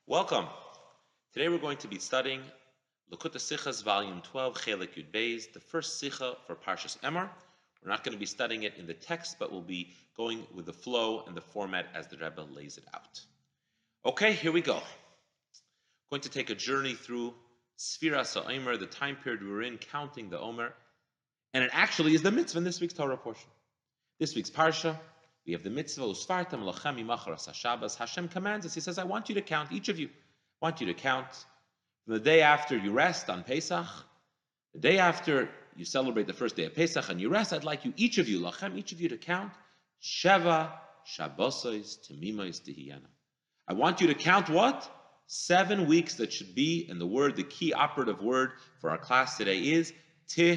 Welcome. Today we're going to be studying Likutei Sichos, Volume 12, Chelik Yud Beis, the first Sicha for Parshas Emor. We're not going to be studying it in the text, but we'll be going with the flow and the format as the Rebbe lays it out. Okay, here we go. Going to take a journey through Sfiras HaOmer, the time period we're in, counting the Omer, and it actually is the mitzvah in this week's Torah portion. This week's Parsha, we have the mitzvah, Usfartam lachem imacharas haShabbos. Hashem commands us. He says, I want you to count, each of you, I want you to count from the day after you rest on Pesach, the day after you celebrate the first day of Pesach and you rest, I'd like you, each of you, lachem, each of you to count, Sheva Shabbosos Temimos Dehiyana. I want you to count what? 7 weeks that should be, and the key operative word for our class today is Temimot.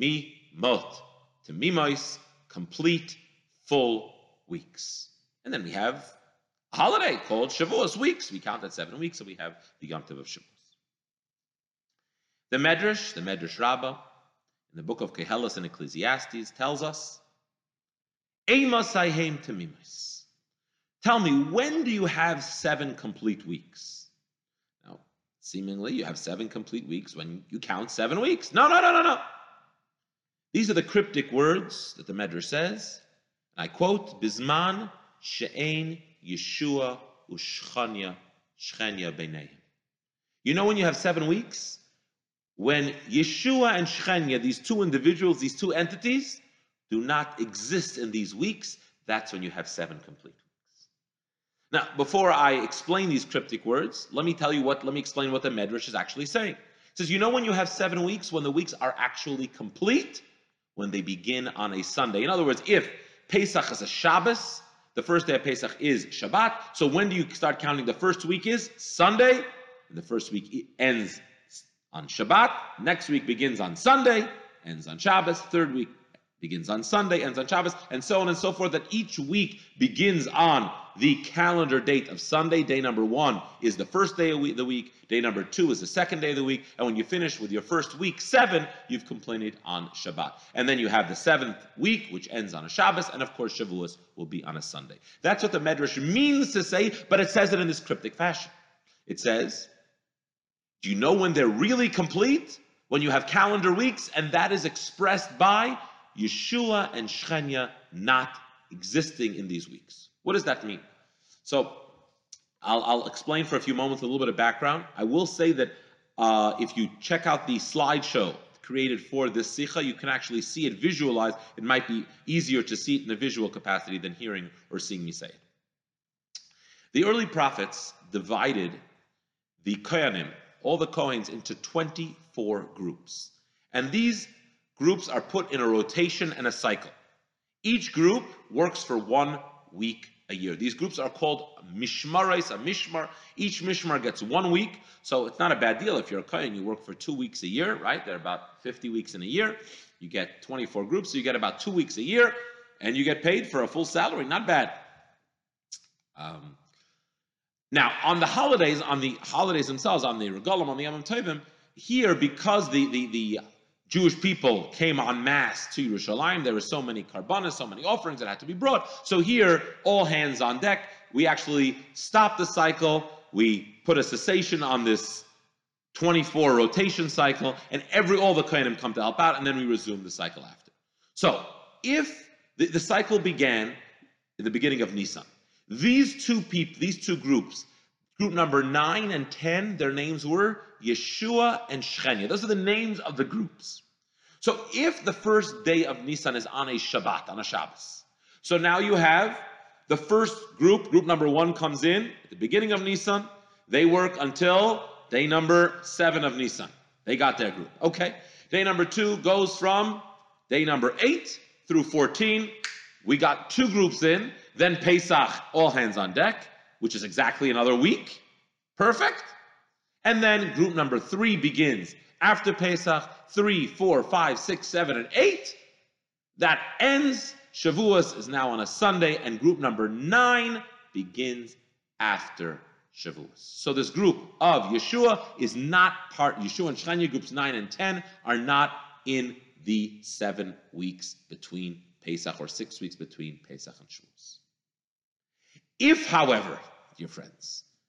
Temimos, complete, full weeks. And then we have a holiday called Shavuos weeks. We count that 7 weeks, so we have the Yom Tov of Shavuos. The Medrash Rabbah, in the book of Kehelos and Ecclesiastes, tells us, Eimas Hayhem Temimos. Tell me, when do you have 7 complete weeks? Now, seemingly you have 7 complete weeks when you count 7 weeks. No. These are the cryptic words that the Medrash says. I quote, Bizman she'ein Yeshua u'shchanya beineim. You know when you have 7 weeks? When Yeshua and Shchenya, these two individuals, these two entities, do not exist in these weeks, that's when you have 7 complete weeks. Now, before I explain these cryptic words, let me explain what the Medrash is actually saying. It says, you know when you have 7 weeks, when the weeks are actually complete? When they begin on a Sunday. In other words, if Pesach is a Shabbos, the first day of Pesach is Shabbat. So when do you start counting? The first week is Sunday. And the first week ends on Shabbat. Next week begins on Sunday, ends on Shabbos. Third week begins on Sunday, ends on Shabbos, and so on and so forth, that each week begins on the calendar date of Sunday. Day number 1 is the first day of the week. Day number 2 is the second day of the week. And when you finish with your first week, 7, you've completed on Shabbat. And then you have the 7th week, which ends on a Shabbos, and of course Shavuos will be on a Sunday. That's what the Medrash means to say, but it says it in this cryptic fashion. It says, do you know when they're really complete? When you have calendar weeks, and that is expressed by Yeshua and Shchenya not existing in these weeks. What does that mean? So I'll explain for a few moments a little bit of background. I will say that if you check out the slideshow created for this Sikha, you can actually see it visualized. It might be easier to see it in a visual capacity than hearing or seeing me say it. The early prophets divided the Kohanim, all the Kohens, into 24 groups. And these groups are put in a rotation and a cycle. Each group works for 1 week a year. These groups are called mishmarais, a mishmar. Each mishmar gets 1 week, so it's not a bad deal. If you're a kohen, you work for 2 weeks a year, right? There are about 50 weeks in a year. You get 24 groups, so you get about 2 weeks a year, and you get paid for a full salary. Not bad. Now, on the holidays themselves, on the regalim, on the Yom Tovim, here, because the Jewish people came en masse to Yerushalayim, there were so many karbanas, so many offerings that had to be brought. So here, all hands on deck. We actually stopped the cycle. We put a cessation on this 24 rotation cycle, and all the Kohanim come to help out, and then we resume the cycle after. So if the cycle began in the beginning of Nisan, these two groups, group number 9 and 10, their names were Yeshua and Shchenya. Those are the names of the groups. So if the first day of Nisan is on a Shabbat, on a Shabbos, so now you have the first group number 1 comes in at the beginning of Nisan. They work until day number 7 of Nisan. They got their group. Okay. Day number 2 goes from day number 8 through 14. We got 2 groups in. Then Pesach, all hands on deck, which is exactly another week. Perfect. And then group number 3 begins after Pesach, 3, 4, 5, 6, 7, and 8. That ends. Shavuos is now on a Sunday, and group number 9 begins after Shavuos. So this group of Yeshua is not part, Yeshua and Shchenya, groups 9 and 10, are not in the 7 weeks between Pesach, or 6 weeks between Pesach and Shavuos. If, however, dear friends,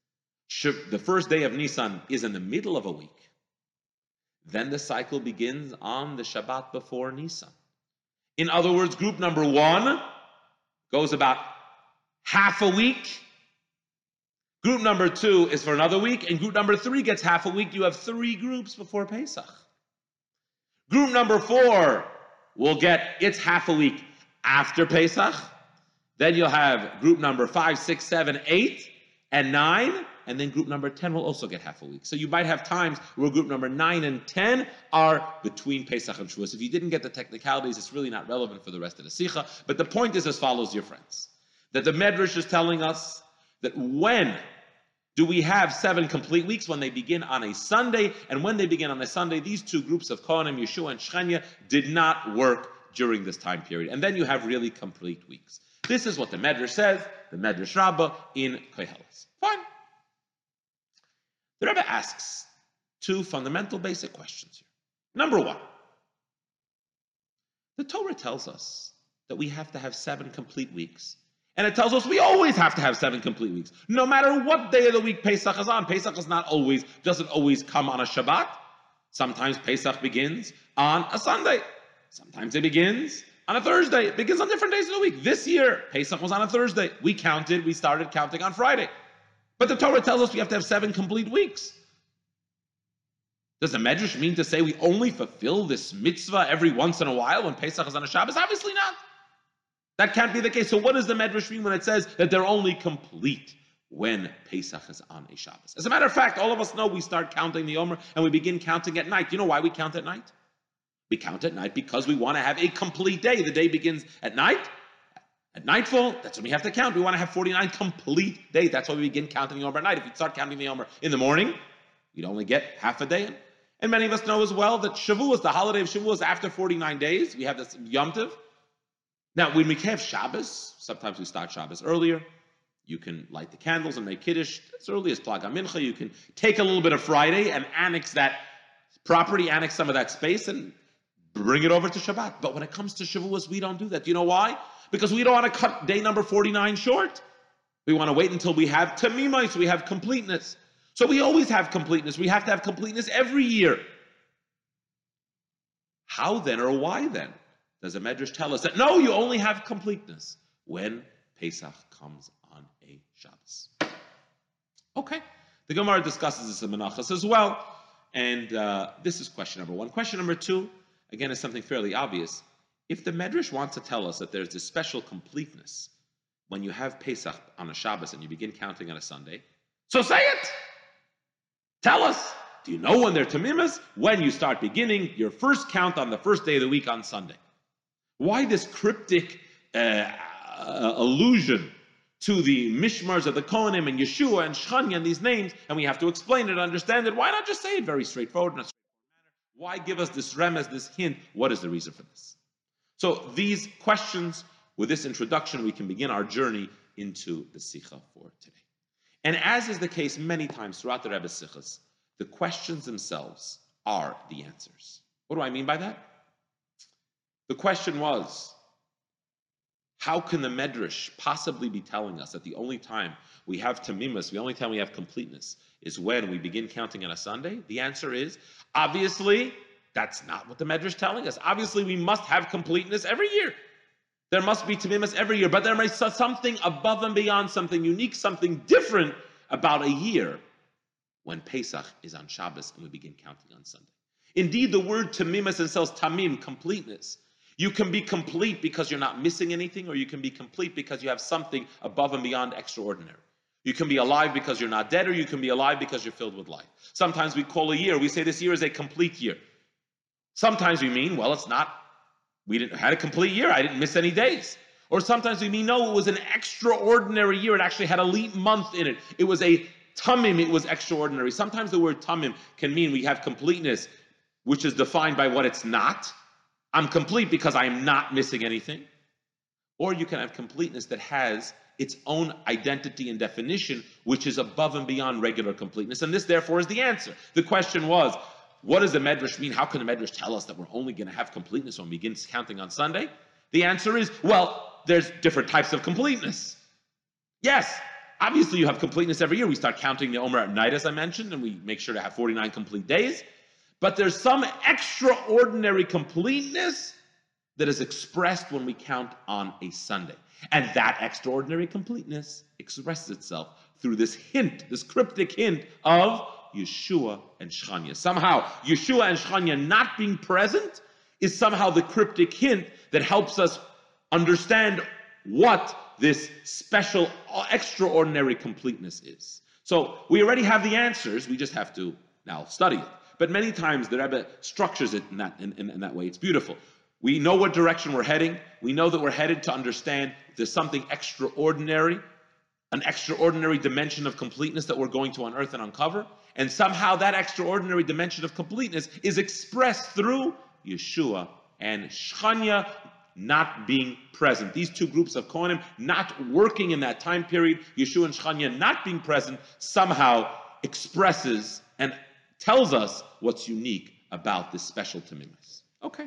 the first day of Nisan is in the middle of a week, then the cycle begins on the Shabbat before Nisan. In other words, group number 1 goes about half a week. Group number 2 is for another week, and group number 3 gets half a week. You have 3 groups before Pesach. Group number 4 will get its half a week after Pesach. Then you'll have group number 5, 6, 7, 8, and 9. And then group number 10 will also get half a week. So you might have times where group number 9 and 10 are between Pesach and Shavuos. If you didn't get the technicalities, it's really not relevant for the rest of the Sikha. But the point is as follows, dear friends, that the Medrash is telling us that when do we have 7 complete weeks? When they begin on a Sunday. And when they begin on a Sunday, these 2 groups of Kohanim, Yeshua and Shechania, did not work during this time period. And then you have really complete weeks. This is what the Medrash says, the Medrash Rabbah in Koheles. Fine. The Rebbe asks 2 fundamental basic questions here. Number 1, the Torah tells us that we have to have 7 complete weeks. And it tells us we always have to have 7 complete weeks. No matter what day of the week Pesach is on. Pesach doesn't always come on a Shabbat. Sometimes Pesach begins on a Sunday. Sometimes it begins on a Thursday. It begins on different days of the week. This year, Pesach was on a Thursday. We started counting on Friday. But the Torah tells us we have to have 7 complete weeks. Does the Medrash mean to say we only fulfill this mitzvah every once in a while when Pesach is on a Shabbos? Obviously not. That can't be the case. So what does the Medrash mean when it says that they're only complete when Pesach is on a Shabbos? As a matter of fact, all of us know we start counting the Omer and we begin counting at night. You know why we count at night? We count at night because we want to have a complete day. The day begins at night. At nightfall, that's when we have to count. We want to have 49 complete days. That's why we begin counting the Omer at night. If you start counting the Omer in the morning, you'd only get half a day. And many of us know as well that Shavuos, the holiday of Shavuos, after 49 days, we have this Yom Tov. Now, when we have Shabbos, sometimes we start Shabbos earlier. You can light the candles and make Kiddush as early as Plag HaMincha. You can take a little bit of Friday and annex that property, annex some of that space, and bring it over to Shabbat. But when it comes to Shavuos, we don't do that. Do you know why? Because we don't want to cut day number 49 short. We want to wait until we have tamimah, so we have completeness. So we always have completeness. We have to have completeness every year. How then, or why then, does the Medrash tell us that no, you only have completeness when Pesach comes on a Shabbos? Okay. The Gemara discusses this in Menachos as well. And this is question number 1. Question number 2, again, is something fairly obvious. If the Medrash wants to tell us that there's this special completeness when you have Pesach on a Shabbos and you begin counting on a Sunday, so say it! Tell us! Do you know when they're Tamimas? When you start beginning your first count on the first day of the week on Sunday. Why this cryptic allusion to the Mishmars of the Kohanim and Yeshua and Shechania and these names, and we have to explain it, understand it? Why not just say it very straightforward in a straightforward manner? Why give us this remez, this hint? What is the reason for this? So these questions, with this introduction, we can begin our journey into the Sikha for today. And as is the case many times throughout the Rebbe's Sikhas, the questions themselves are the answers. What do I mean by that? The question was, how can the Medrash possibly be telling us that the only time we have tamimus, the only time we have completeness, is when we begin counting on a Sunday? The answer is, obviously, that's not what the Medrash is telling us. Obviously, we must have completeness every year. There must be tamimus every year, but there may be something above and beyond, something unique, something different about a year when Pesach is on Shabbos and we begin counting on Sunday. Indeed, the word tamimus itself, tamim, completeness. You can be complete because you're not missing anything, or you can be complete because you have something above and beyond extraordinary. You can be alive because you're not dead, or you can be alive because you're filled with life. Sometimes we call a year, we say this year is a complete year. Sometimes we mean, well, it's not, we had a complete year, I didn't miss any days. Or sometimes we mean, no, it was an extraordinary year, it actually had a leap month in it. It was a tamim, it was extraordinary. Sometimes the word tamim can mean we have completeness, which is defined by what it's not. I'm complete because I am not missing anything. Or you can have completeness that has its own identity and definition, which is above and beyond regular completeness. And this, therefore, is the answer. The question was, what does the Medrash mean? How can the Medrash tell us that we're only going to have completeness when we begin counting on Sunday? The answer is, well, there's different types of completeness. Yes, Obviously, you have completeness every year. We start counting the Omer at night, as I mentioned, and we make sure to have 49 complete days. But there's some extraordinary completeness that is expressed when we count on a Sunday. And that extraordinary completeness expresses itself through this hint, this cryptic hint of Yeshua and Shechania. Somehow, Yeshua and Shechania not being present is somehow the cryptic hint that helps us understand what this special, extraordinary completeness is. So we already have the answers, we just have to now study it. But many times the Rebbe structures it in that way. It's beautiful. We know what direction we're heading. We know that we're headed to understand there's something extraordinary, an extraordinary dimension of completeness that we're going to unearth and uncover. And somehow that extraordinary dimension of completeness is expressed through Yeshua and Shechania not being present. These two groups of Kohanim not working in that time period, Yeshua and Shechania not being present, somehow expresses and tells us what's unique about this special Tamimis. Okay.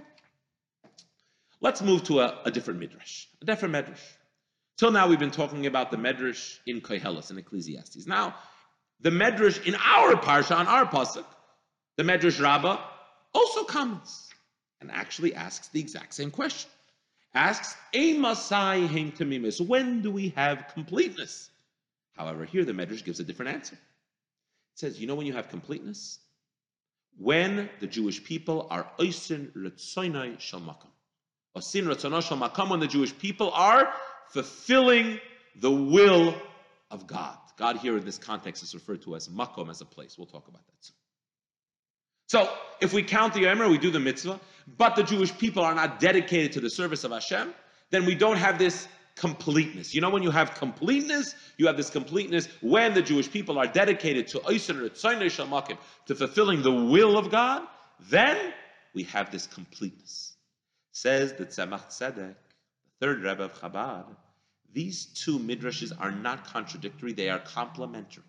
Let's move to a different midrash. A different midrash. Till now we've been talking about the midrash in Koheles, in Ecclesiastes. Now, the medrash in our parsha, on our pasuk, the medrash Rabbah, also comments and actually asks the exact same question. Asks, Masai heim tamimis, when do we have completeness? However, here the medrash gives a different answer. It says, you know when you have completeness? When the Jewish people are oisin retzonai shel makom. Osin retzonai shel makom, when the Jewish people are fulfilling the will of God. God here in this context is referred to as makom, as a place. We'll talk about that soon. So, if we count the Omer, we do the mitzvah, but the Jewish people are not dedicated to the service of Hashem, then we don't have this completeness. You know, when you have completeness, you have this completeness when the Jewish people are dedicated to fulfilling the will of God, then we have this completeness. Says the Tzemach Tzedek, the third Rebbe of Chabad, these two midrashes are not contradictory, they are complementary.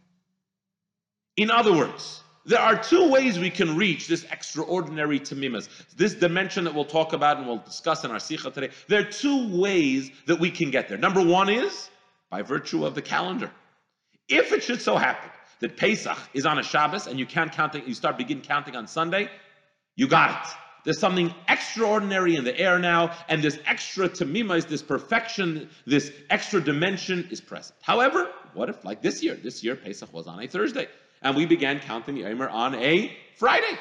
In other words, there are two ways we can reach this extraordinary tamimas, this dimension that we'll talk about and we'll discuss in our sikha today. There are two ways that we can get there. Number one is by virtue of the calendar. If it should so happen that Pesach is on a Shabbos and you begin counting on Sunday, you got it. There's something extraordinary in the air now, and this extra tamimas, this perfection, this extra dimension is present. However, what if, like this year Pesach was on a Thursday, and we began counting the Omer on a Friday?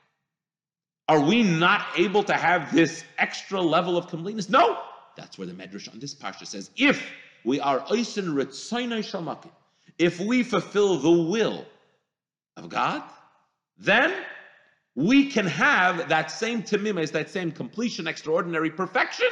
Are we not able to have this extra level of completeness? No. That's where the Medrash on this parsha says, if we are oisin retzonai shel makom, if we fulfill the will of God, then we can have that same tamimis, that same completion, extraordinary perfection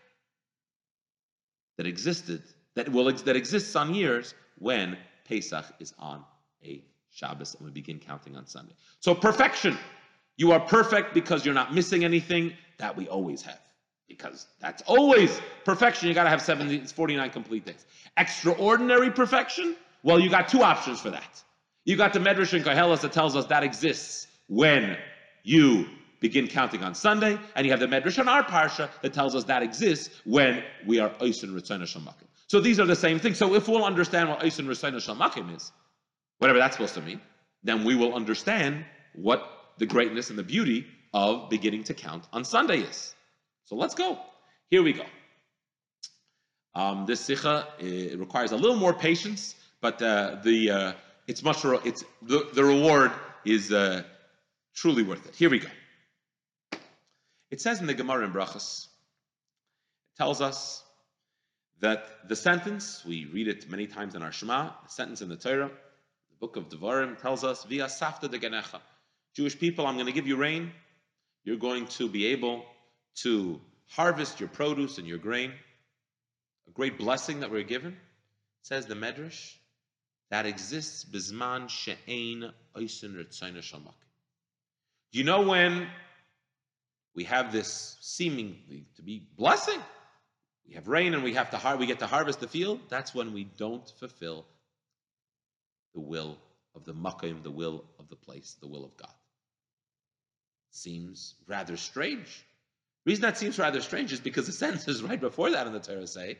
that exists on years when Pesach is on a Shabbos and we begin counting on Sunday. So perfection. You are perfect because you're not missing anything. That we always have. Because that's always perfection. You got to have 49 complete days. Extraordinary perfection? Well, you got two options for that. You got the Medrash in Koheles that tells us that exists when you begin counting on Sunday, and you have the Medrash on our parsha that tells us that exists when we are oisin retzonai shel makom. So these are the same thing. So if we'll understand what oisin retzonai shel makom is, whatever that's supposed to mean, then we will understand what the greatness and the beauty of beginning to count on Sunday is. So let's go. Here we go. This sikha requires a little more patience, but the reward is truly worth it. Here we go. It says in the Gemara in Brachos, it tells us that the sentence, we read it many times in our Shema, the sentence in the Torah, the book of Devarim tells us, Via safta de genecha. Jewish people, I'm going to give you rain. You're going to be able to harvest your produce and your grain. A great blessing that we're given, says the Medrash, that exists bizman she'ein oisin retzonai shel makom. Do you know when we have this seemingly to be blessing? We have rain and we get to harvest the field. That's when we don't fulfill the will of the makom, the will of the place, the will of God. Seems rather strange The reason that seems rather strange is because the sentences right before that in the Torah say,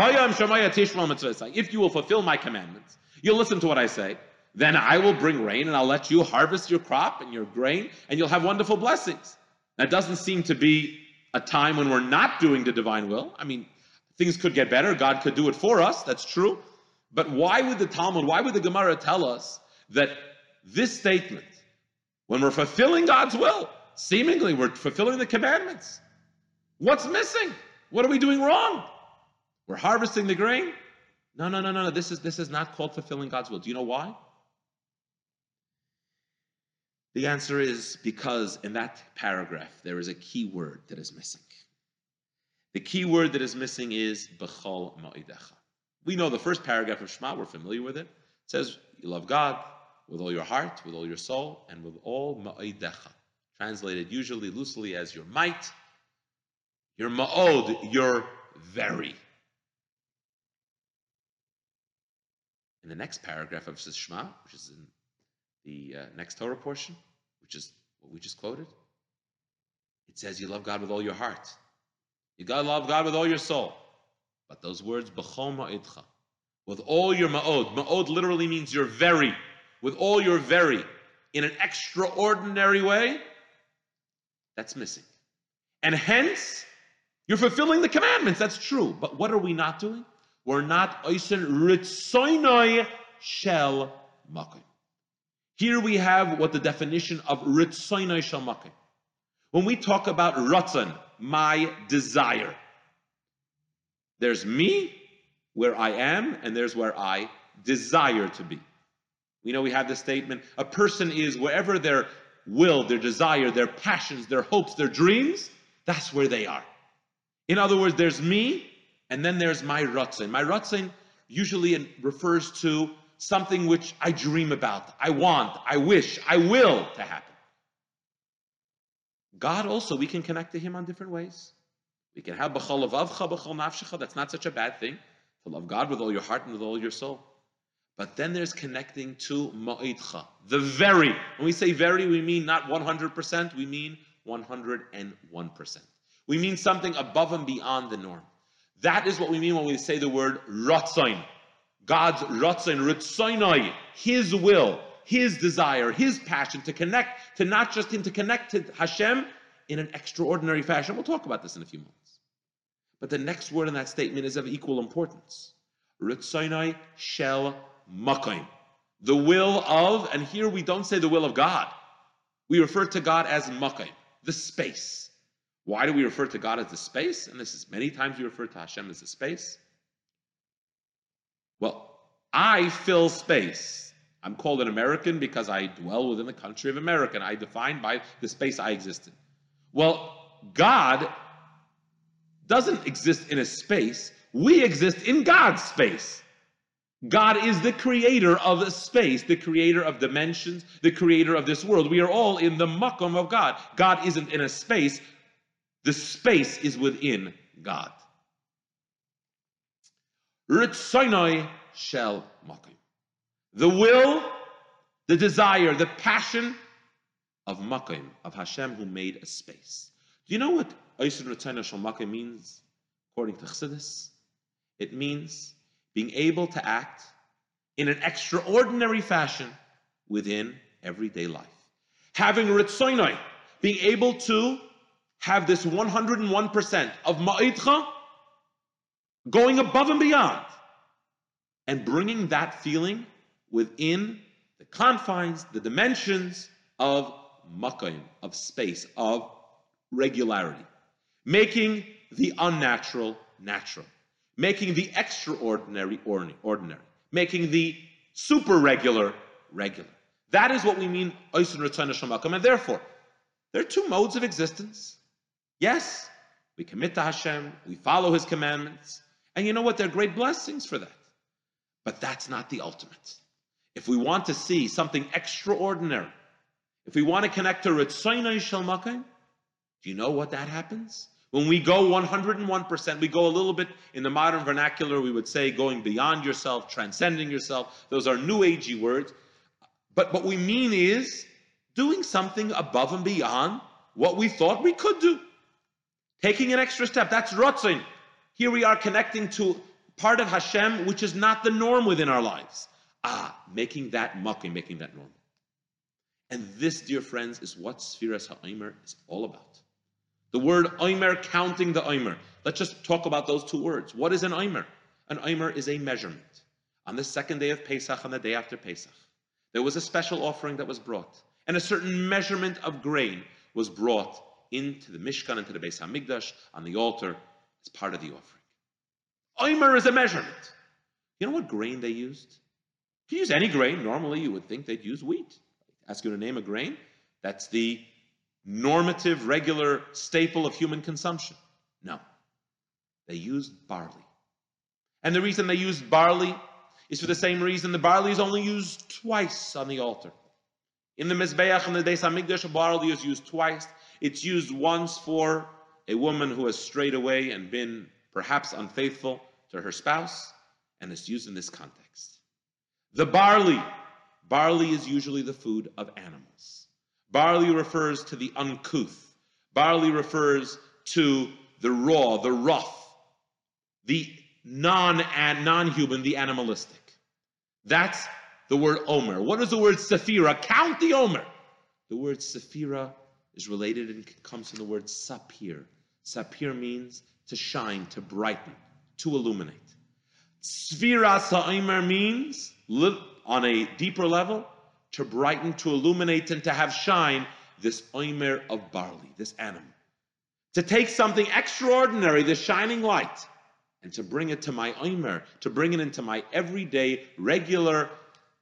if you will fulfill my commandments, you'll listen to what I say, then I will bring rain and I'll let you harvest your crop and your grain and you'll have wonderful blessings. That doesn't seem to be a time when we're not doing the divine will. I mean, things could get better. God could do it for us. That's true. But why would the Talmud, why would the Gemara tell us that this statement, when we're fulfilling God's will, seemingly we're fulfilling the commandments, what's missing? What are we doing wrong? We're harvesting the grain? No. This is not called fulfilling God's will. Do you know why? The answer is because in that paragraph, there is a key word that is missing. The key word that is missing is B'chol Ma'idecha. We know the first paragraph of Shema, we're familiar with it. It says, you love God with all your heart, with all your soul, and with all Ma'idecha. Translated usually loosely as your might, your Ma'od, your very. In the next paragraph of Shema, which is in the next Torah portion, which is what we just quoted, it says you love God with all your heart. You gotta love God with all your soul. But those words, b'chol ma'idcha, with all your ma'od. Ma'od literally means your very. With all your very, in an extraordinary way, that's missing. And hence, you're fulfilling the commandments, that's true. But what are we not doing? We're not oisen ritzoinoi shel makom. Here we have what the definition of ritzoinoi shel makom. When we talk about ratzon, my desire, there's me, where I am, and there's where I desire to be. We know we have this statement, a person is wherever their will, their desire, their passions, their hopes, their dreams, that's where they are. In other words, there's me, and then there's my ratzon. My ratzon usually refers to something which I dream about, I want, I wish, I will to happen. God also, we can connect to Him on different ways. We can have b'chol levavcha, b'chol nafshecha. That's not such a bad thing, to love God with all your heart and with all your soul. But then there's connecting to ma'idcha, the very. When we say very, we mean not 100%, we mean 101%. We mean something above and beyond the norm. That is what we mean when we say the word ratzon. God's ratzon, ritzoinoi, His will, His desire, His passion to connect, to not just Him, to connect to Hashem in an extraordinary fashion. We'll talk about this in a few moments. But the next word in that statement is of equal importance. Ritzoinoi shel makom. The will of, and here we don't say the will of God. We refer to God as makom, the space. Why do we refer to God as the space? And this is many times we refer to Hashem as the space. Well, I fill space. I'm called an American because I dwell within the country of America. I define by the space I exist in. Well, God doesn't exist in a space. We exist in God's space. God is the creator of a space, the creator of dimensions, the creator of this world. We are all in the makom of God. God isn't in a space. The space is within God. Ritzoinoi shel makom. The will, the desire, the passion of makom, of Hashem who made a space. Do you know what Oisen Ritzoinoi shel makom means according to Chassidus? It means being able to act in an extraordinary fashion within everyday life. Having ritzoinoi, being able to have this 101% of ma'idcha going above and beyond and bringing that feeling within the confines, the dimensions of makom, of space, of regularity. Making the unnatural natural. Making the extraordinary ordinary. Making the super regular regular. That is what we mean, Oisen Ritzoinoi shel makom. And therefore, there are two modes of existence. Yes, we commit to Hashem, we follow His commandments, and you know what? There are great blessings for that. But that's not the ultimate. If we want to see something extraordinary, if we want to connect to Ritzoinoi shel makom, do you know what that happens? When we go 101%, we go a little bit, in the modern vernacular, we would say going beyond yourself, transcending yourself. Those are new agey words. But what we mean is doing something above and beyond what we thought we could do. Taking an extra step, that's Ratzon. Here we are connecting to part of Hashem, which is not the norm within our lives. Making that makim, making that normal. And this, dear friends, is what Sfiras HaOmer is all about. The word Omer, counting the Omer. Let's just talk about those two words. What is an Omer? An Omer is a measurement. On the second day of Pesach, on the day after Pesach, there was a special offering that was brought, and a certain measurement of grain was brought into the Mishkan, into the Beis HaMikdash, on the altar, as part of the offering. Omer is a measurement. You know what grain they used? If you use any grain, normally you would think they'd use wheat. Ask you to name a grain. That's the normative, regular staple of human consumption. No. They used barley. And the reason they used barley is for the same reason the barley is only used twice on the altar. In the Mizbeach and the Beis HaMikdash, barley is used twice. It's used once for a woman who has strayed away and been perhaps unfaithful to her spouse, and it's used in this context. The barley is usually the food of animals. Barley refers to the uncouth. Barley refers to the raw, the rough, the non-human, the animalistic. That's the word Omer. What is the word Sephira? Count the Omer. The word Sephira is related and comes from the word Sapir. Sapir means to shine, to brighten, to illuminate. Sfiras HaOmer means, on a deeper level, to brighten, to illuminate, and to have shine this Omer of barley, this animal. To take something extraordinary, this shining light, and to bring it to my Omer, to bring it into my everyday, regular,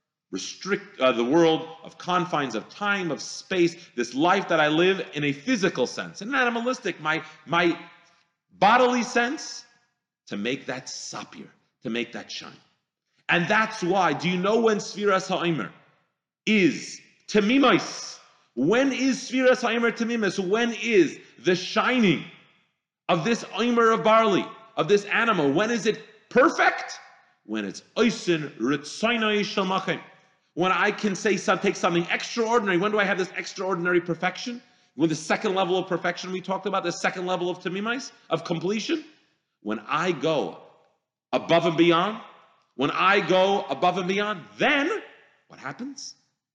the world of confines of time, of space, this life that I live in a physical sense, in an animalistic, my bodily sense, to make that sapir, to make that shine. And that's why, do you know when Sfiras HaOmer is Temimos? When is Sfiras HaOmer Temimos? When is the shining of this Omer of barley, of this animal? When is it perfect? When it's Oisin Ritzainai Shalmachem. When I can take something extraordinary. When do I have this extraordinary perfection? With the second level of perfection we talked about, the second level of Temimos, of completion. When I go above and beyond, then what happens?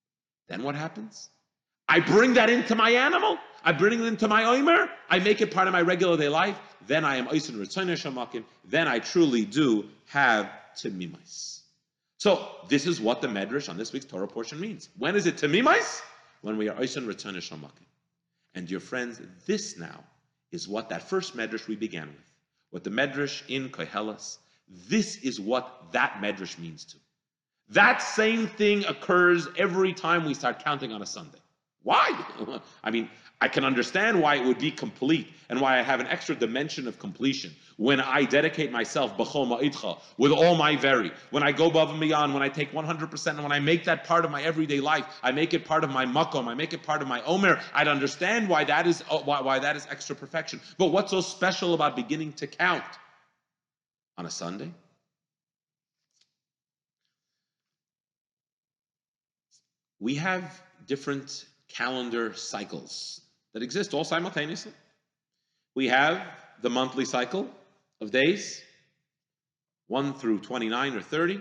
I bring that into my animal. I bring it into my Omer. I make it part of my regular day life. Then I am Oisin Ritzainai Shalmachem. Then I truly do have Temimos. So this is what the Medrash on this week's Torah portion means. When is it Temimos? When we are Oisin Ritzainai Shalmachem. And dear friends, this now is what that first Medrash we began with. What the Medrash in Koheles, this is what that Medrash means to. That same thing occurs every time we start counting on a Sunday. Why? I mean, I can understand why it would be complete and why I have an extra dimension of completion when I dedicate myself b'chol ma'idcha, with all my very, when I go above and beyond, when I take 100%, and when I make that part of my everyday life, I make it part of my makom, I make it part of my omer. I'd understand why that is extra perfection. But what's so special about beginning to count on a Sunday? We have different calendar cycles that exist all simultaneously. We have the monthly cycle of days, 1 through 29 or 30.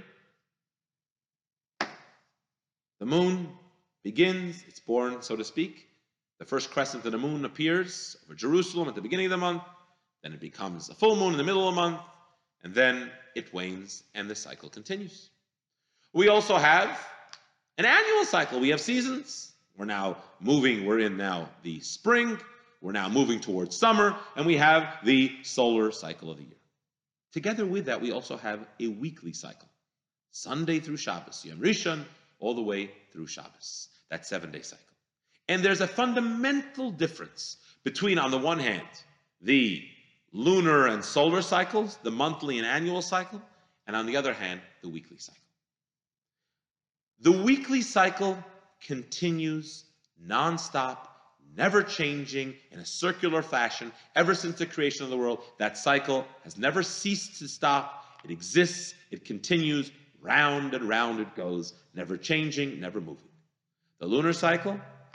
The moon begins, it's born, so to speak. The first crescent of the moon appears over Jerusalem at the beginning of the month. Then it becomes a full moon in the middle of the month. And then it wanes and the cycle continues. We also have an annual cycle. We have seasons. We're in now the spring. We're now moving towards summer. And we have the solar cycle of the year. Together with that, we also have a weekly cycle. Sunday through Shabbos, Yom Rishon, all the way through Shabbos. That 7-day cycle. And there's a fundamental difference between, on the one hand, the lunar and solar cycles, the monthly and annual cycle, and on the other hand, the weekly cycle. The weekly cycle continues nonstop, never changing, in a circular fashion, ever since the creation of the world. That cycle has never ceased to stop. It exists, it continues, round and round it goes, never changing, never moving. The lunar cycle,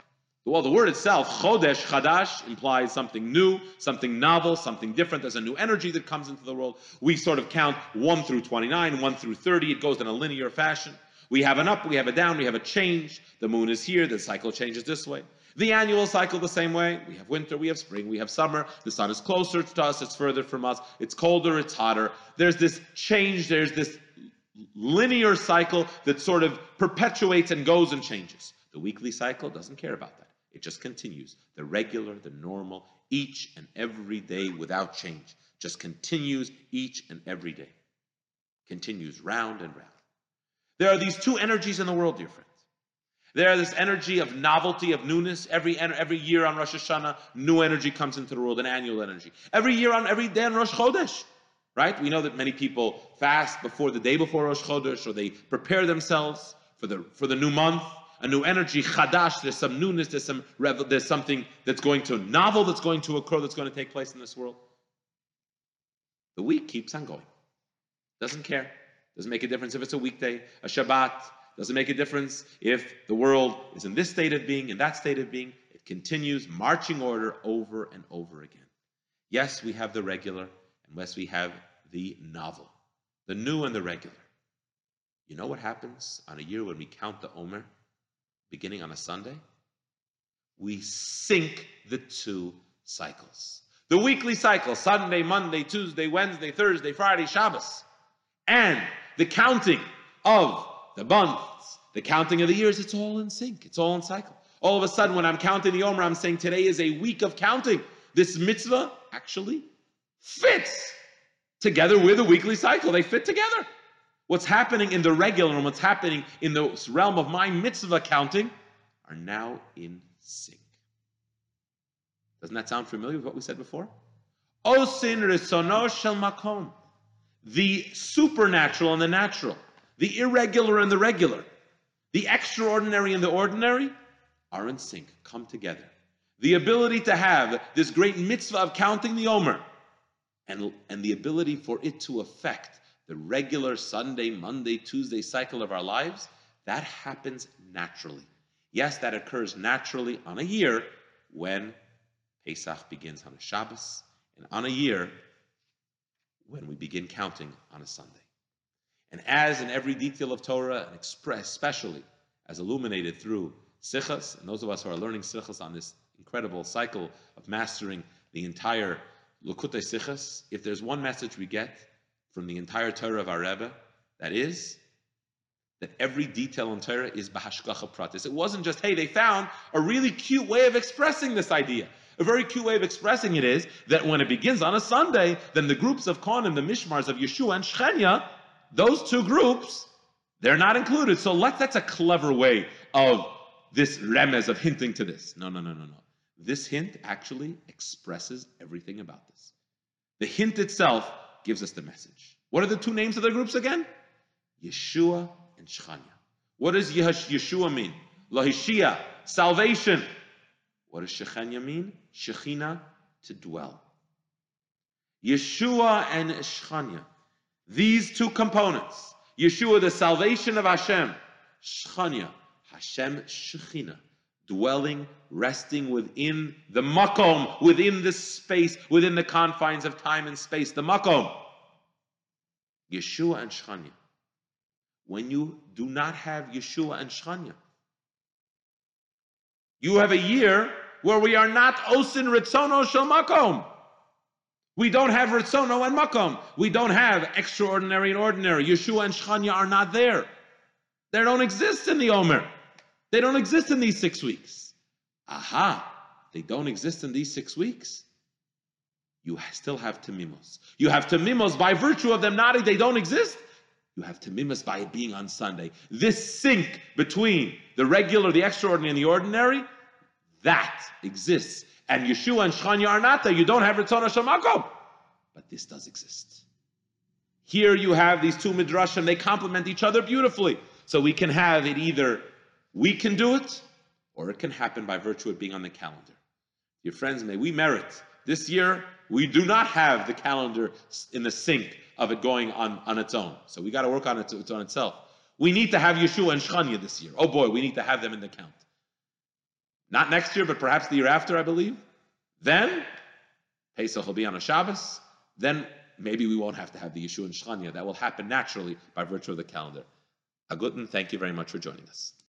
Well, the word itself, chodesh, chadash, implies something new, something novel, something different. There's a new energy that comes into the world. We sort of count 1 through 29, 1 through 30. It goes in a linear fashion. We have an up, we have a down, we have a change. The moon is here, the cycle changes this way. The annual cycle the same way. We have winter, we have spring, we have summer. The sun is closer to us, it's further from us. It's colder, it's hotter. There's this change, there's this linear cycle that sort of perpetuates and goes and changes. The weekly cycle doesn't care about that. It just continues. The regular, the normal, each and every day without change. Just continues each and every day. Continues round and round. There are these two energies in the world, dear friends. There is this energy of novelty, of newness. Every year on Rosh Hashanah, new energy comes into the world, an annual energy. Every day on Rosh Chodesh, right? We know that many people fast before the day before Rosh Chodesh, or they prepare themselves for the new month. A new energy, chadash, there's some newness, there's something that's going to, novel that's going to occur, that's going to take place in this world. The week keeps on going. Doesn't care. Doesn't make a difference if it's a weekday, a Shabbat. Doesn't make a difference if the world is in this state of being, in that state of being. It continues marching order over and over again. Yes, we have the regular, and yes, we have the novel, the new and the regular. You know what happens on a year when we count the Omer? Beginning on a Sunday, we sync the two cycles. The weekly cycle, Sunday, Monday, Tuesday, Wednesday, Thursday, Friday, Shabbos. And the counting of the months, the counting of the years, it's all in sync. It's all in cycle. All of a sudden, when I'm counting the Omer, I'm saying today is a week of counting. This mitzvah actually fits together with the weekly cycle. They fit together. What's happening in the regular and what's happening in the realm of my mitzvah counting are now in sync. Doesn't that sound familiar with what we said before? Osin risono shel makom. The supernatural and the natural, the irregular and the regular, the extraordinary and the ordinary are in sync, come together. The ability to have this great mitzvah of counting the Omer and the ability for it to affect the regular Sunday, Monday, Tuesday cycle of our lives, that happens naturally. Yes, that occurs naturally on a year when Pesach begins on a Shabbos, and on a year when we begin counting on a Sunday. And as in every detail of Torah, and especially as illuminated through Sichos, and those of us who are learning Sichos on this incredible cycle of mastering the entire Likutei Sichos, if there's one message we get from the entire Torah of our Rebbe, that is that every detail in Torah is b'hashgacha pratis. It wasn't just, hey, they found a really cute way of expressing this idea. A very cute way of expressing it is that when it begins on a Sunday, then the groups of Kohanim, the Mishmars of Yeshua and Shechenya, those two groups, they're not included. So that's a clever way of this remez, of hinting to this. No. This hint actually expresses everything about this. The hint itself gives us the message. What are the two names of the groups again? Yeshua and Shechanya. What does Yeshua mean? Lahishia, salvation. What does Shechanya mean? Shechina, to dwell. Yeshua and Shechanya. These two components. Yeshua, the salvation of Hashem. Shechanya, Hashem Shechina. Dwelling, resting within the makom, within the space, within the confines of time and space, the makom. Yeshua and Shechanya. When you do not have Yeshua and Shechanya, you have a year where we are not osin ritzono shel makom. We don't have ritzono and makom. We don't have extraordinary and ordinary. Yeshua and Shechanya are not there. They don't exist in the Omer. They don't exist in these 6 weeks. Aha, they don't exist in these 6 weeks. You still have Tamimos. You have Tamimos by virtue of them not, they don't exist. You have Tamimos by it being on Sunday. This sync between the regular, the extraordinary, and the ordinary, that exists. And Yeshua and Shechanya are not there. You don't have Ritzon Hashem Makom. But this does exist. Here you have these two midrashim. They complement each other beautifully. So we can have it either we can do it, or it can happen by virtue of being on the calendar. Dear friends, may we merit. This year, we do not have the calendar in the sync of it going on its own. So we got to work on it on itself. We need to have Yeshua and Shechanya this year. Oh boy, we need to have them in the count. not next year, but perhaps the year after, I believe, then Pesach will be on a Shabbos. Then maybe we won't have to have the Yeshua and Shechania. That will happen naturally by virtue of the calendar. Agutin, thank you very much for joining us.